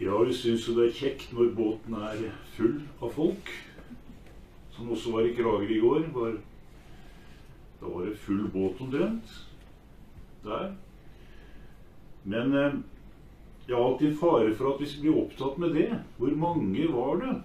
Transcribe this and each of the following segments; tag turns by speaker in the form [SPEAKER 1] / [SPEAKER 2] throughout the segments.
[SPEAKER 1] Ja, vi synes jo det er kjekt når båten er full av folk, som også var i Kragerø i går. Da var det full båt omtrent der. Men jeg har alltid en fare for at vi skal bli opptatt med det. Hvor mange var det?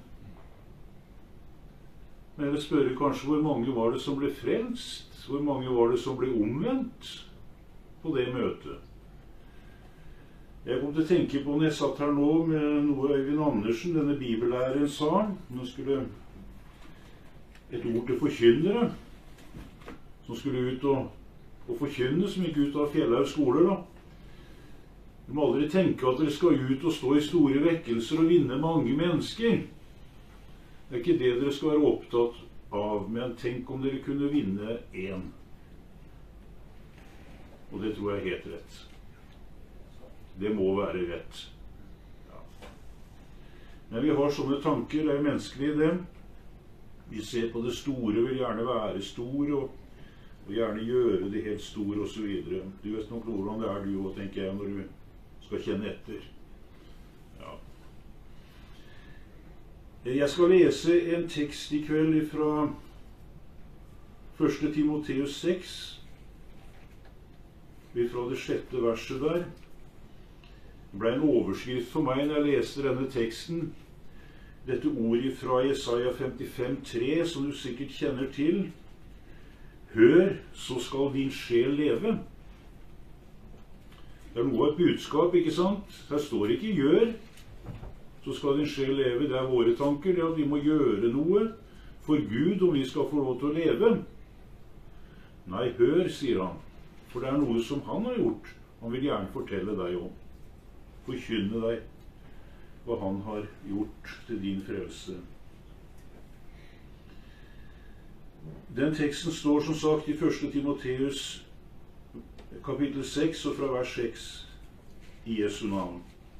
[SPEAKER 1] Men jeg vil spørre kanskje hvor mange var det som ble frelst? Hvor mange var det som ble omvendt på det møtet? Jeg kom til å tenke på når jeg satt her nå med noe Øyvind Andersen, denne bibellæreren, sa. Nå skulle et ord til forkynnere, som skulle ut og forkynne, som gikk ut av Fjellhaug skole da. Du må aldri tenke at dere skal ut og stå i store vekkelser og vinne mange mennesker. Det er ikke det dere skal være opptatt av, men tenk om dere kunne vinne én. Og det tror jeg er helt rett. Det må være rett. Ja. Men vi har sånne tanker, det er menneskelig i dem. Vi ser på det store, vil gjerne være stor, og gjerne gjøre det helt stor, og så videre. Du vet nok hvordan det er du også, tenker jeg, når du skal kjenne etter. Ja. Jeg skal lese en tekst i kveld fra 1. Timoteus 6, fra det 6. verset der. Det ble en overskrift for meg når jeg leste denne teksten. Dette ordet fra Jesaja 55,3, som du sikkert kjenner til. Hør, så skal din sjel leve. Det er noe av et budskap, ikke sant? Her står ikke gjør, så skal din sjel leve. Det er våre tanker, det er at vi må gjøre noe for Gud om vi skal få lov til å leve. Nei, hør, sier han, for det er noe som han har gjort. Han vil gjerne fortelle deg om. Forkynne deg hva han har gjort til din frelse. Den teksten står som sagt i 1. Timoteus kapittel 6 og fra vers 6 i Jesu navn.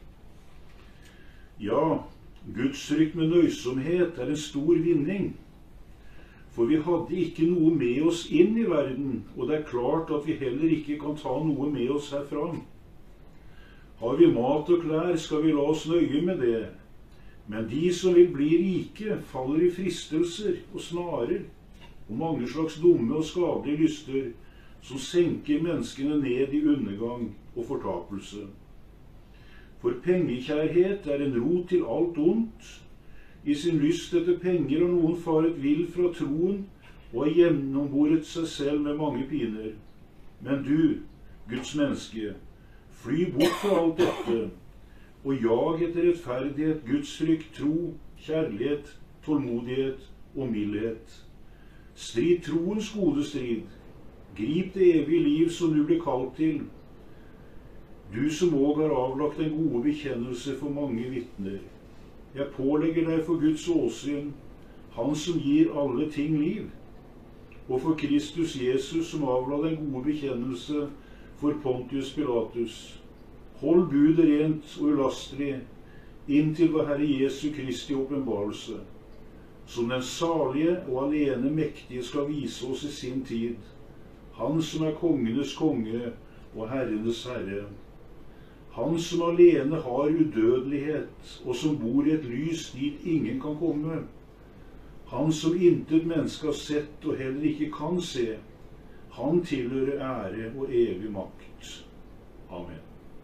[SPEAKER 1] Ja, Gudsfrykt med nøysomhet er en stor vinning, for vi hadde ikke noe med oss inn i verden, og det er klart at vi heller ikke kan ta noe med oss herfra. Har vi mat og klær, skal vi la oss nøye med det. Men de som vil bli rike, faller i fristelser og snarer, og mange slags dumme og skadelige lyster, som senker menneskene ned i undergang og fortapelse. For pengekjærhet er en rot til alt ondt. I sin lyst etter penger har noen faret vill fra troen, og har gjennomboret seg selv med mange piner. Men du, Guds menneske, fly bort fra alt dette, og jag etter rettferdighet, Gudsfrykt, tro, kjærlighet, tålmodighet og mildhet. Strid troens gode strid. Grip det evige liv som du blir kalt til. Du som også har avlagt en gode bekjennelse for mange vitner. Jeg pålegger deg for Guds åsyn, han som gir alle ting liv, og for Kristus Jesus som avla den gode bekjennelse for Pontius Pilatus. Hold budet rent og ulastelig inntil vår Herre Jesu Kristi åpenbarelse, som den salige og alene mektige skal vise oss i sin tid, han som er kongenes konge og herrenes herre. Han som alene har udødelighet, og som bor i et lys dit ingen kan komme. Han som intet menneske har sett og heller ikke kan se. Han tilhører ære og evig makt. Amen.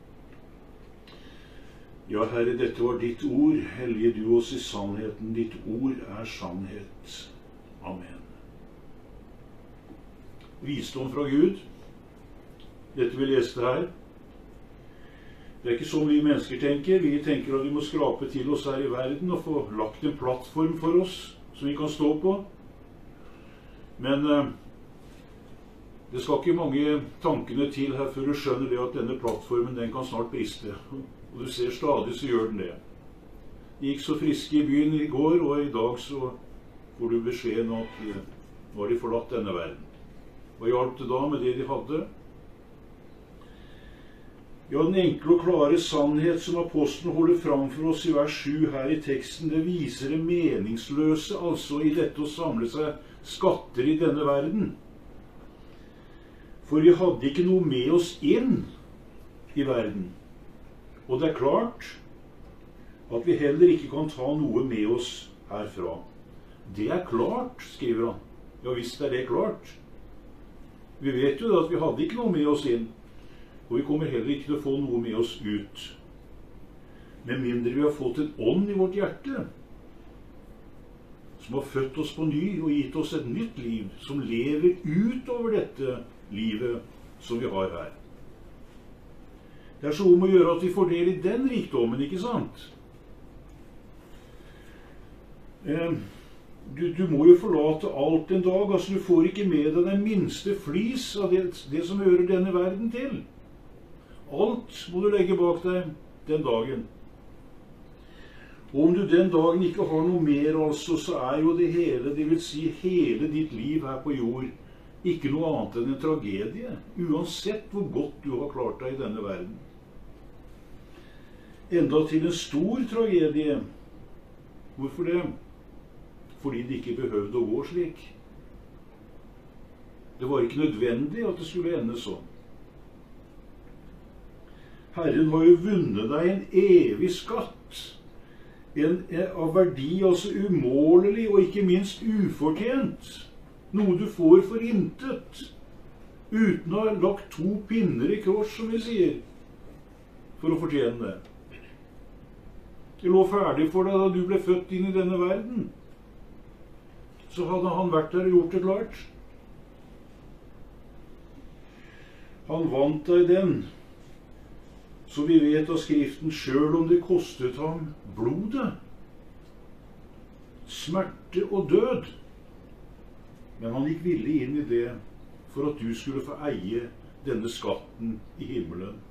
[SPEAKER 1] Ja, Herre, dette var ditt ord. Hellige du oss i sannheten. Ditt ord er sannhet. Amen. Visdom fra Gud. Dette vi leste her. Det er ikke sånn vi mennesker tenker. Vi tenker at vi må skrape til oss her i verden og få lagt en plattform for oss som vi kan stå på. Men det skal ikke mange tankene til her før du skjønner det at denne plattformen den kan snart briste. Og du ser stadig så gjør den det. De gikk så friske i byen i går, og i dag så får du beskjeden at nå har de forlatt denne verden. Hva hjalp det da med det de hadde? Ja, den enkle og klare sannhet som apostelen holder fram for oss i vers 7 her i teksten, det viser det meningsløse, altså i dette å samle seg skatter i denne verden. For vi hadde ikke noe med oss inn i verden. Og det er klart, at vi heller ikke kan ta noe med oss herfra. Det er klart, skriver han. Ja visst er det klart. Vi vet jo at vi hadde ikke noe med oss inn, og vi kommer heller ikke til å få noe med oss ut. Med mindre vi har fått en ånd i vårt hjerte, som har født oss på ny og gitt oss et nytt liv, som lever utover dette livet som vi har her. Det er så om å gjøre at vi får del i den rikdommen, ikke sant? Du må jo forlate alt en dag, altså du får ikke med deg den minste flis av det som hører denne verden til. Alt må du legge bak deg den dagen. Og om du den dagen ikke har noe mer, altså, så er jo det hele, det vil si hele ditt liv her på jord, ikke noe annet enn en tragedie, uansett hvor godt du har klart deg i denne verden. Enda til en stor tragedie. Hvorfor det? Fordi det ikke behøvde å gå slik. Det var ikke nødvendig at det skulle ende sånn. Herren har jo vunnet deg en evig skatt, av verdi, altså umålelig og ikke minst ufortjent. Noe du får for intet, uten å ha lagt 2 pinner i kors, som vi sier, for å fortjene det. Det lå ferdig for deg da du ble født inn i denne verden. Så hadde han vært der og gjort det klart. Han vant deg den, så vi vet av Skriften, selv om det kostet ham blodet, smerte og død. Men han gikk villig inn i det for at du skulle få eie denne skatten i himmelen.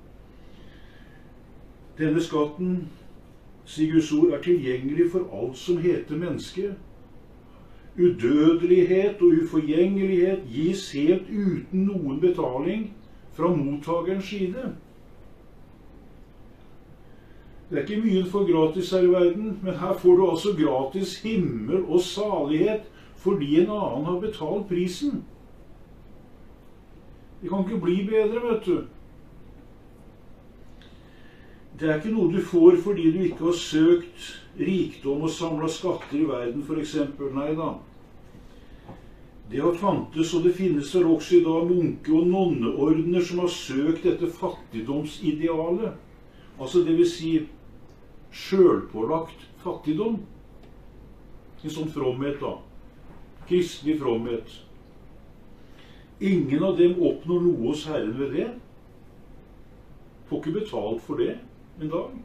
[SPEAKER 1] Denne skatten, sier Guds ord, er tilgjengelig for alt som heter menneske. Udødelighet og uforgjengelighet gis helt uten noen betaling fra mottagerens side. Det er ikke mye du får gratis her i verden, men her får du altså gratis himmel og salighet fordi en annen har betalt prisen. Det kan ikke bli bedre, vet du. Det er ikke noe du får fordi du ikke har søkt rikdom og samlet skatter i verden, for eksempel. Nei da. Det har fantes, og det finnes vel også i dag munke- og nonneordner som har søkt dette fattigdomsidealet. Altså det vil si selvpålagt fattigdom. En sånn fromhet da. Kristelig fromhet. Ingen av dem oppnår noe hos Herren ved det. Får ikke betalt for det en dag.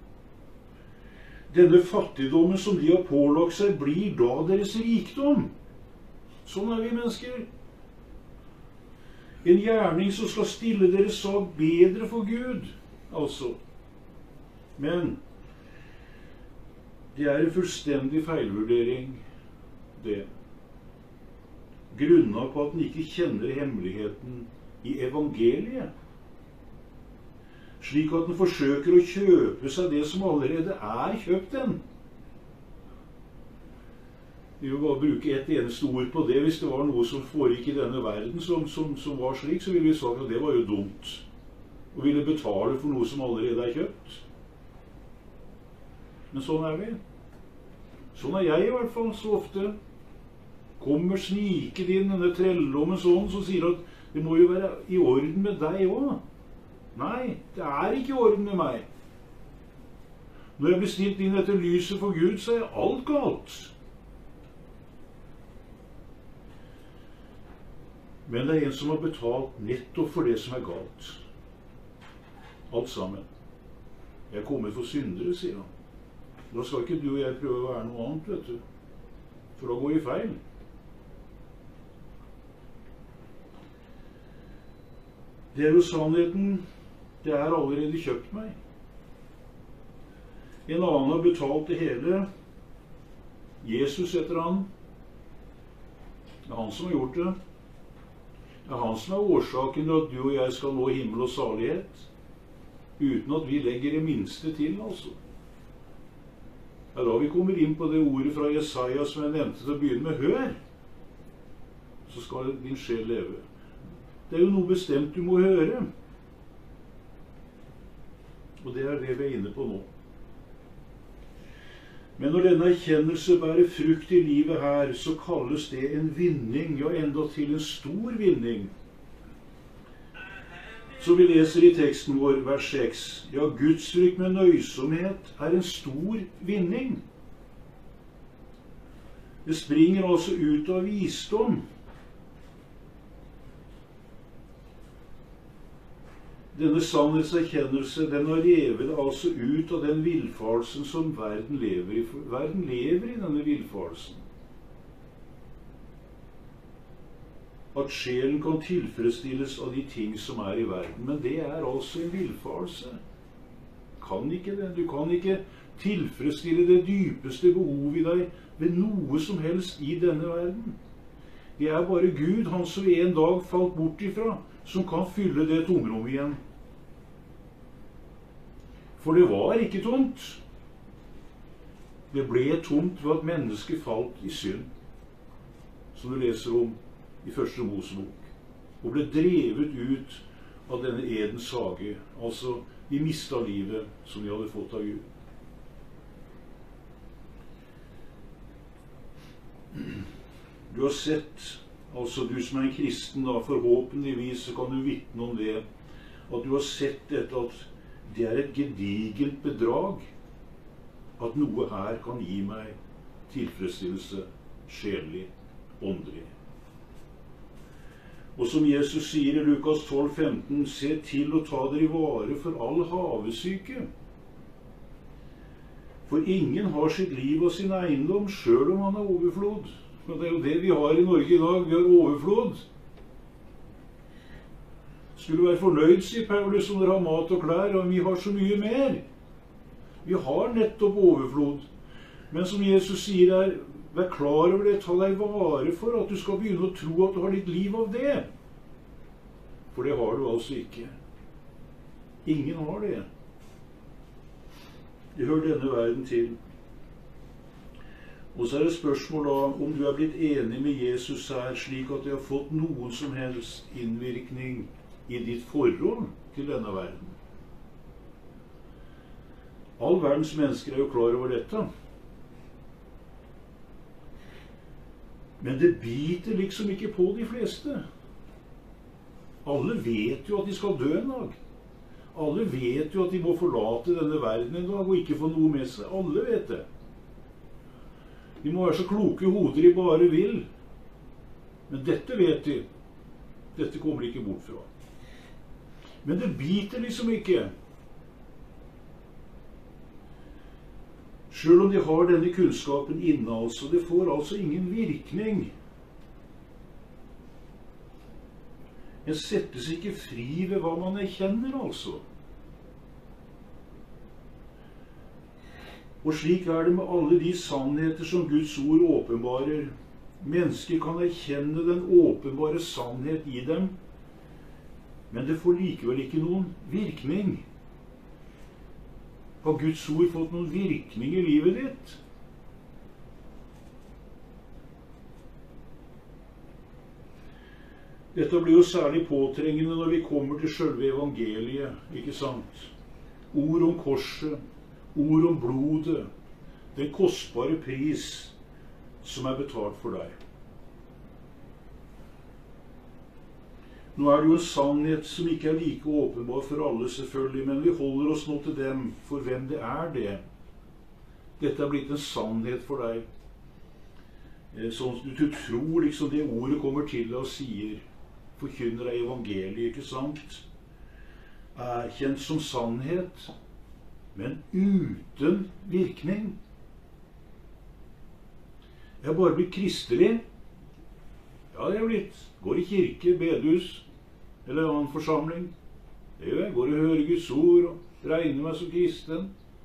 [SPEAKER 1] Denne fattigdommen som de har pålagt seg, blir da deres rikdom. Sånn er vi mennesker. En gjerning som skal stille deres sak bedre for Gud, altså. Men det er en fullstendig feilvurdering, det. Grunnet på at den ikke kjenner hemmeligheten i evangeliet. Slik at den forsøker å kjøpe seg det som allerede er kjøpt den. Vi vil bare bruke et eneste ord på det. Hvis det var noe som foregikk i denne verden som var slik, så ville vi sagt at det var jo dumt. Og ville betale for noe som allerede er kjøpt. Men sånn er vi. Sånn er jeg i hvert fall så ofte. Kommer sniket inn denne trelldommen sånn, så sier at det må jo være i orden med deg også. Nei, det er ikke i orden med meg. Når jeg blir stilt inn etter lyset for Gud, så er alt galt. Men det er en som har betalt nettopp for det som er galt. Alt sammen. Jeg er kommet for syndere, sier han. Da skal ikke du og jeg prøve å være noe annet, vet du. For da går vi feil. Det er jo sannheten. Det er allerede kjøpt meg. En annen har betalt det hele. Jesus heter han. Det er han som har gjort det. Det er han som er årsaken til at du og jeg skal nå himmel og salighet. Uten at vi legger det minste til, altså. Det er da vi kommer inn på det ordet fra Jesaja som jeg nevnte til å begynne med. Hør! Så skal din sjel leve. Det er jo noe bestemt du må høre. Og det er det vi er inne på nå. Men når denne erkjennelse bærer frukt i livet her, så kalles det en vinning, ja, enda til en stor vinning. Så vi leser i teksten vår, vers 6, ja, gudsfrykt med nøysomhet er en stor vinning. Det springer altså ut av visdom. Denne sannhetserkjennelse, den har revet altså ut av den villfarelsen som verden lever i. Verden lever i denne villfarelsen. At sjelen kan tilfredsstilles av de ting som er i verden. Men det er altså en villfarelse. Kan ikke det. Du kan ikke tilfredsstille det dypeste behovet i deg ved noe som helst i denne verden. Det er bare Gud, han som en dag falt bort ifra, som kan fylle det tomrommet igjen. For det var ikke tomt. Det ble tomt ved at mennesket falt i synd, som du leser om i første Mosebok, og ble drevet ut av denne Edens hage. Altså, de mistet livet som de hadde fått av Gud. Du har sett, altså du som er en kristen da, forhåpentligvis så kan du vitne om det, at du har sett dette, at det er et gedigent bedrag, at noe her kan gi meg tilfredsstillelse, sjelelig, åndelig. Og som Jesus sier i Lukas 12,15, se til å ta dere i vare for all havesyke. For ingen har sitt liv og sin eiendom, selv om han har overflod. Og det er jo det vi har i Norge i dag, vi har overflod. Skulle være fornøyd, sier Paulus, om dere har mat og klær, og vi har så mye mer. Vi har nettopp overflod. Men som Jesus sier her, vær klar over det, ta deg vare for at du skal begynne å tro at du har ditt liv av det. For det har du altså ikke. Ingen har det. Det hører denne verden til. Og så er det spørsmål da, om du er blitt enig med Jesus her, slik at det har fått noen som helst innvirkning i ditt forhold til denne verden. All verdens mennesker er jo klar over dette. Men det biter liksom ikke på de fleste. Alle vet jo at de skal dø en dag. Alle vet jo at de må forlate denne verden en dag og ikke få noe med seg. Alle vet det. De må være så kloke hoder de bare vil. Men dette vet de. Dette kommer de ikke bort fra. Men det biter liksom ikke. Selv om de har denne kunnskapen inne, altså, det får altså ingen virkning. En settes ikke fri ved hva man erkjenner, altså. Og slik er det med alle de sannheter som Guds ord åpenbarer. Mennesker kan erkjenne den åpenbare sannhet i dem, men det får likevel ikke noen virkning. Har Guds ord fått noen virkning i livet ditt? Dette blir jo særlig påtrengende når vi kommer til selve evangeliet, ikke sant? Ord om korset, ord om blodet, den kostbare pris som er betalt for deg. Nå er det jo en sannhet som ikke er like åpenbar for alle selvfølgelig, men vi holder oss nå til dem, for hvem det er det. Dette er blitt en sannhet for deg. Sånn at du tror liksom det ordet kommer til deg og sier, forkynner deg evangeliet, ikke sant? Erkjent som sannhet, men uten virkning. Jeg har bare blitt kristelig. Ja, det er blitt. Går i kirke, bedehus, eller annen forsamling. Det gjør jeg. Går og hører Guds ord og regner meg som kristen.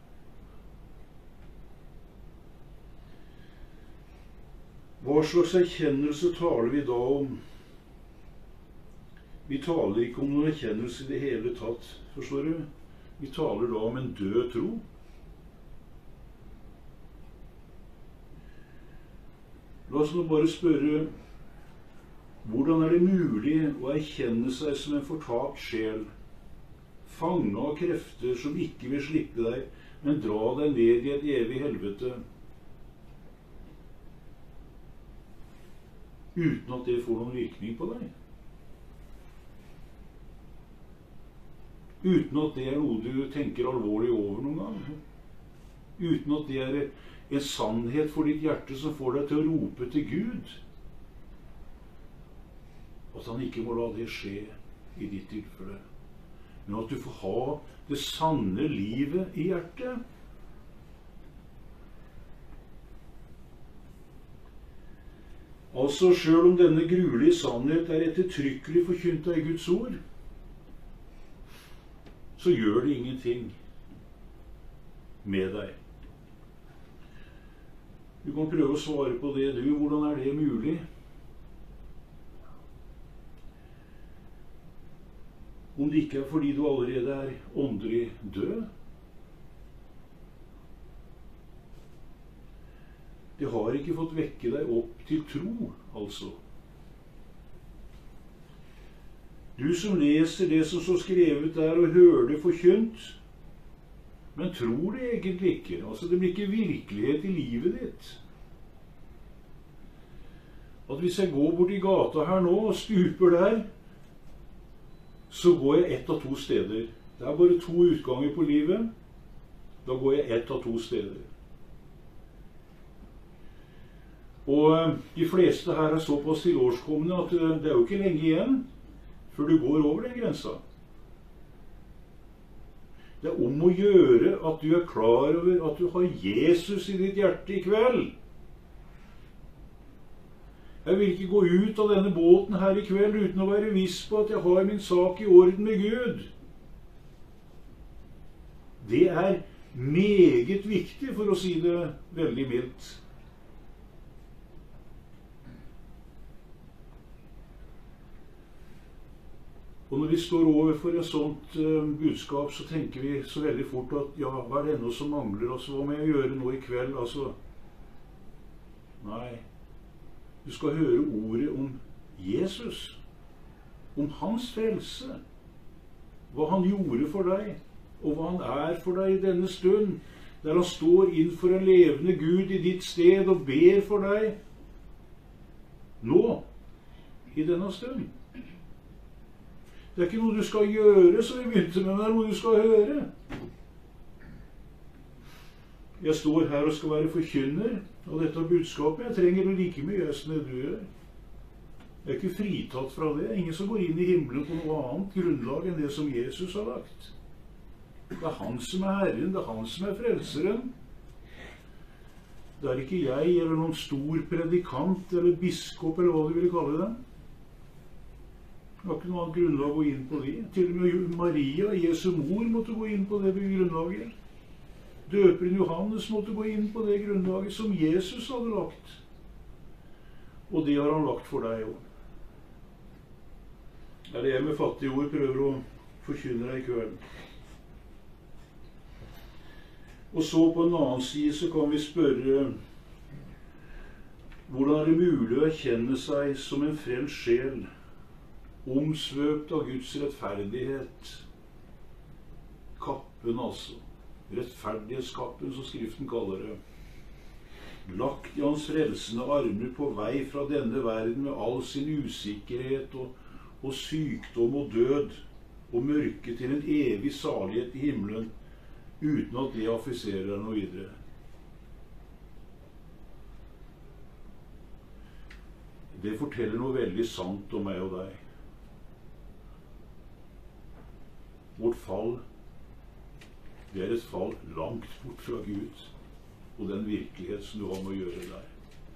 [SPEAKER 1] Hva slags erkjennelse taler vi da om? Vi taler ikke om noen erkjennelse i det hele tatt, forstår du? Vi taler da om en død tro. La oss nå bare spørre, hvordan er det mulig å erkjenne seg som en fortapt sjel, fanget av krefter som ikke vil slippe deg, men dra deg ned i et evig helvete, uten at det får noen virkning på deg. Uten at det er noe du tenker alvorlig over noen gang. Uten at det er en sannhet for ditt hjerte som får deg til å rope til Gud. At han ikke må la det skje i ditt tilfelle. Men at du får ha det sanne livet i hjertet. Altså, selv om denne gruelige sannhet er ettertrykkelig forkynt av Guds ord, så gjør det ingenting med deg. Du kan prøve å svare på det, du. Hvordan er det mulig? Om det ikke er fordi du allerede er åndelig død? Det har ikke fått vekke deg opp til tro, altså. Du som leser det som står skrevet der og hører det forkynt, men tror det egentlig ikke. Altså, det blir ikke virkelighet i livet ditt. At hvis jeg går bort i gata her nå og stuper der, så går jeg ett av to steder. Det er bare to utganger på livet. Da går jeg ett av to steder. Og de fleste her er såpass tilårskomne at det er jo ikke lenge igjen før du går over den grensa. Det er om å gjøre at du er klar over at du har Jesus i ditt hjerte i kveld. Jeg vil ikke gå ut av denne båten her i kveld uten å være viss på at jeg har min sak i orden med Gud. Det er meget viktig, for å si det veldig mildt. Og når vi står overfor et sånt budskap, så tenker vi så veldig fort at ja, hva er det ennå som mangler? Altså, hva må jeg gjøre nå i kveld? Altså, nei. Du skal høre ordet om Jesus, om hans frelse, hva han gjorde for deg, og hva han er for deg i denne stund, der han står inn for en levende Gud i ditt sted og ber for deg nå, i denne stund. Det er ikke noe du skal gjøre, som vi begynte med, men det er noe du skal høre. Jeg står her og skal være forkynner av dette budskapet. Jeg trenger det like mye som det du gjør. Jeg er ikke fritatt fra det. Ingen som går inn i himmelen på noe annet grunnlag enn det som Jesus har lagt. Det er han som er Herren, det er han som er frelseren. Det er ikke jeg eller noen stor predikant eller biskop eller hva du vil kalle det. Det var ikke noe annet grunnlag å gå inn på det. Til og med Maria, Jesu mor, måtte gå inn på det grunnlaget. Døperen Johannes måtte gå inn på det grunnlaget som Jesus hadde lagt. Og det har han lagt for deg òg. Det er det jeg med fattige ord prøver å forkynne deg i kvelden. Og så på en annen side så kan vi spørre, hvordan er det mulig å erkjenne seg som en frelst sjel, omsvøpt av Guds rettferdighet? Kappen, altså. Rettferdighetskappen, som Skriften kaller det. Lagt i hans frelsende armer på vei fra denne verden med all sin usikkerhet og sykdom og død og mørke til en evig salighet i himmelen, uten at det affiserer noe videre. Det forteller noe veldig sant om meg og deg. Vårt fall, det er et fall langt bort fra Gud og den virkelighet som du har med å gjøre der.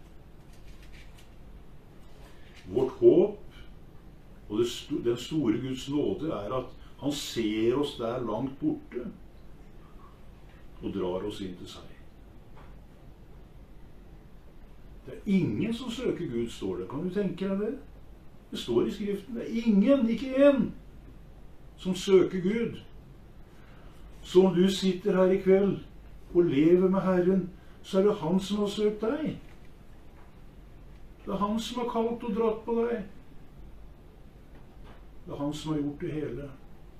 [SPEAKER 1] Vårt håp og den store Guds nåde er at han ser oss der langt borte og drar oss inn til seg. Det er ingen som søker Gud, står det. Kan du tenke deg det? Det står i Skriften. Det er ingen, ikke en, som søker Gud. Så om du sitter her i kveld og lever med Herren, så er det han som har søkt deg. Det er han som har kalt og dratt på deg. Det er han som har gjort det hele.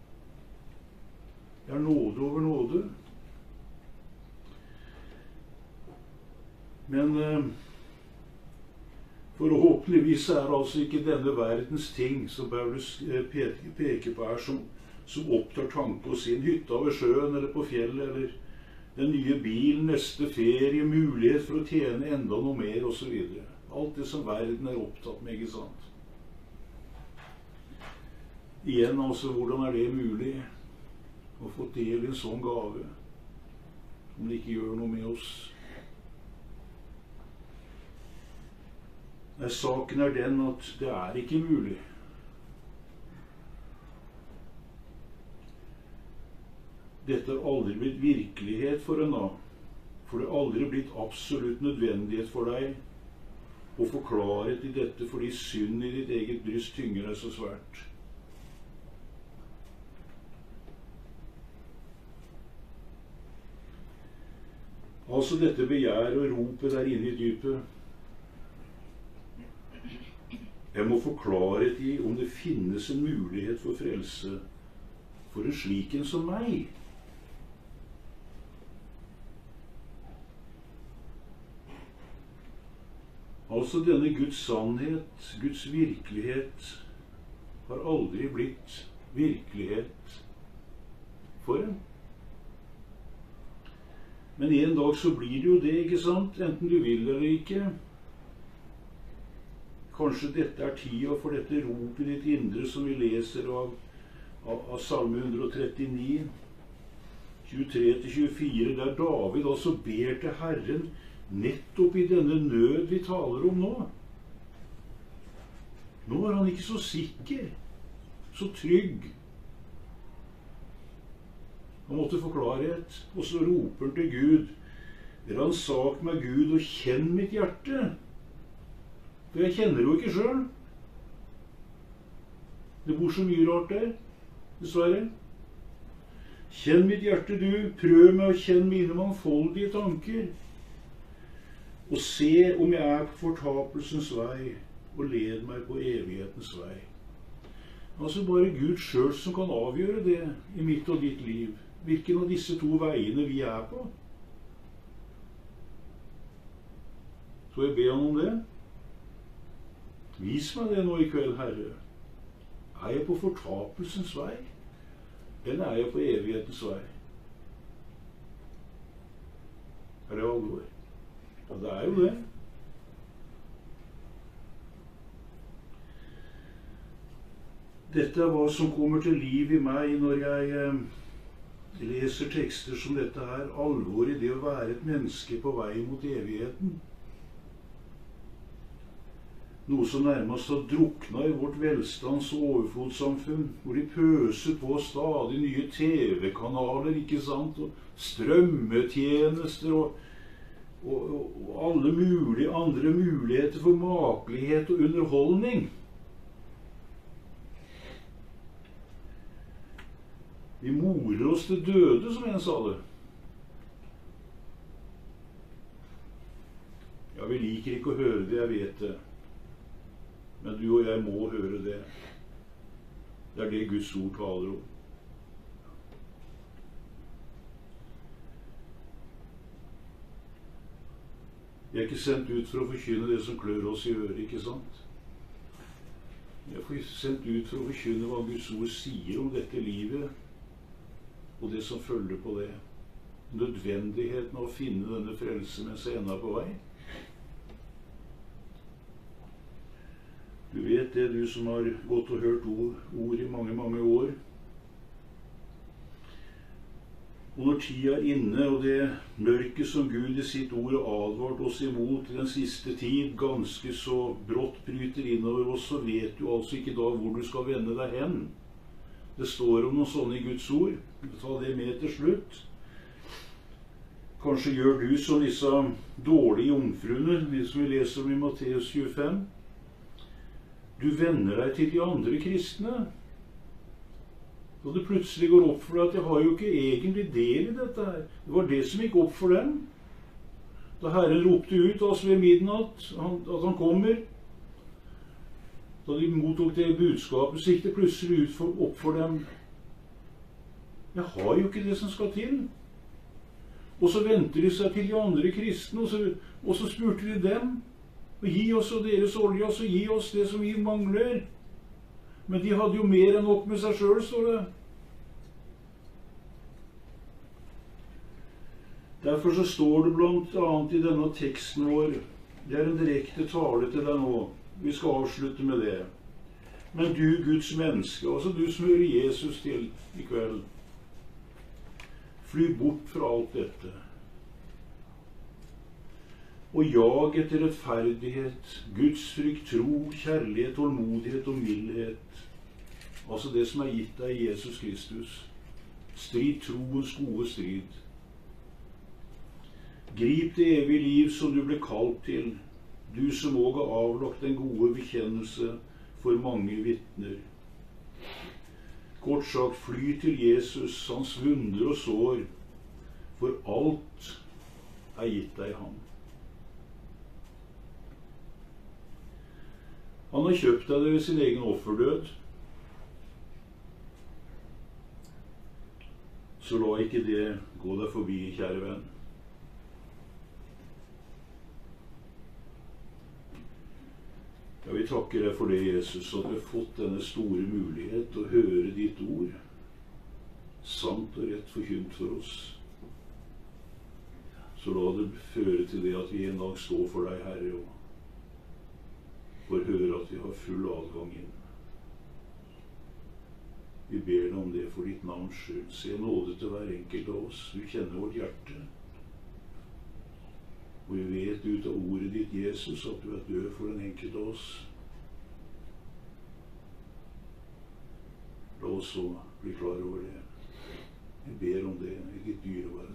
[SPEAKER 1] Det er nåde over nåde. Men Forhåpentligvis er det altså ikke denne verdens ting som Paulus peker på her, som opptar tanke hos sin hytte ved sjøen eller på fjellet, eller den nye bilen, neste ferie, mulighet for å tjene enda noe mer, osv. Alt det som verden er opptatt med, ikke sant? Igjen, altså, hvordan er det mulig å få del i en sånn gave, om det ikke gjør noe med oss? Nei, saken er den at det er ikke mulig. Dette har aldri blitt virkelighet for en da, for det har aldri blitt absolutt nødvendighet for deg å få klarhet i dette fordi synd i ditt eget bryst tynger deg så svært. Altså dette begjær og ropet der inne i dypet. Jeg må få klarhet i om det finnes en mulighet for frelse for en slik en som meg. Altså denne Guds sannhet, Guds virkelighet, har aldri blitt virkelighet for en. Men en dag så blir det jo det, ikke sant? Enten du vil eller ikke. Kanskje dette er tida for dette ropet i ditt indre som vi leser av Salme 139, 23-24, der David altså ber til Herren nettopp i denne nød vi taler om nå. Nå er han ikke så sikker, så trygg. Han måtte få klarhet, og så roper han til Gud. Ransak meg, Gud, og kjenn mitt hjerte. For jeg kjenner jo ikke selv. Det bor så mye rart der, dessverre. Kjenn mitt hjerte, du. Prøv meg å kjenne mine mangfoldige tanker. Og se om jeg er på fortapelsens vei, og led meg på evighetens vei. Altså bare Gud selv som kan avgjøre det i mitt og ditt liv. Hvilken av disse to veiene vi er på. Så jeg ber han om det. Vis meg det nå i kveld, Herre. Er jeg på fortapelsens vei, eller er jeg på evighetens vei? Er det alvor? Ja, det er jo det. Dette er hva som kommer til liv i meg når jeg leser tekster som dette her. Alvor i det å være et menneske på vei mot evigheten. Noe som nærmest har drukna i vårt velstands- og overflodssamfunn, hvor de pøser på stadig nye TV-kanaler, ikke sant, og strømmetjenester og alle mulige andre muligheter for makelighet og underholdning. Vi morer oss til døde, som en sa det. Ja, vi liker ikke å høre det, jeg vet det. Men du og jeg må høre det. Det er det Guds ord taler om. Vi er ikke sendt ut for å forkynne det som klør oss i øret, ikke sant? Vi er sendt ut for å forkynne hva Guds ord sier om dette livet, og det som følger på det. Nødvendigheten av å finne denne frelse mens jeg ennå er på vei. Du vet det, du som har gått og hørt ord i mange, mange år. Og når tida er inne, og det mørket som Gud i sitt ord har advart oss imot i den siste tid, ganske så brått bryter innover oss, så vet du altså ikke da hvor du skal vende deg hen. Det står om noe sånn i Guds ord. Ta det med til slutt. Kanskje gjør du som disse dårlige jomfruene, de som vi leser om i Matteus 25. Du vender deg til de andre kristne. Og det plutselig går opp for deg at jeg har jo ikke egentlig del i dette her. Det var det som gikk opp for dem. Da Herren ropte ut altså ved midnatt at han kommer, da de mottok det budskapet, så gikk det plutselig opp for dem. Jeg har jo ikke det som skal til. Og så venter de seg til de andre kristne, og så spurte de dem. Og gi oss og deres olje, og så gi oss det som vi mangler. Men de hadde jo mer enn nok med seg selv, står det. Derfor så står det blant annet i denne teksten vår, det er en direkte tale til deg nå, vi skal avslutte med det. Men du, Guds menneske, altså du som hører Jesus til i kveld, fly bort fra alt dette. Og jag etter rettferdighet, Guds frykt, tro, kjærlighet, tålmodighet og mildhet. Altså det som er gitt deg i Jesus Kristus. Strid troens gode strid. Grip det evige liv som du ble kalt til, du som også har avlagt den gode bekjennelse for mange vitner. Kort sagt, fly til Jesus, hans vunder og sår, for alt er gitt deg ham. Han har kjøpt deg det ved sin egen offerdød. Så la ikke det gå deg forbi, kjære venn. Ja, vi takker deg for det, Jesus, at vi har fått denne store mulighet å høre ditt ord, sant og rett forkynt for oss. Så la det føre til det at vi en dag står for deg, Herre, og får høre at vi har full adgang inn. Vi ber deg om det for ditt navns skyld. Se nåde til hver enkelt av oss. Du kjenner vårt hjerte. Og vi vet ut av ordet ditt, Jesus, at du er død for den enkelte av oss. La oss så bli klar over det. Vi ber om det i ditt dyrebare